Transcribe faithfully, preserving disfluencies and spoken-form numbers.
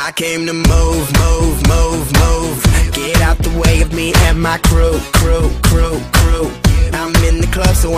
I came to move, move, move, move. Get out the way of me and my crew, crew, crew, crew. I'm in the club, so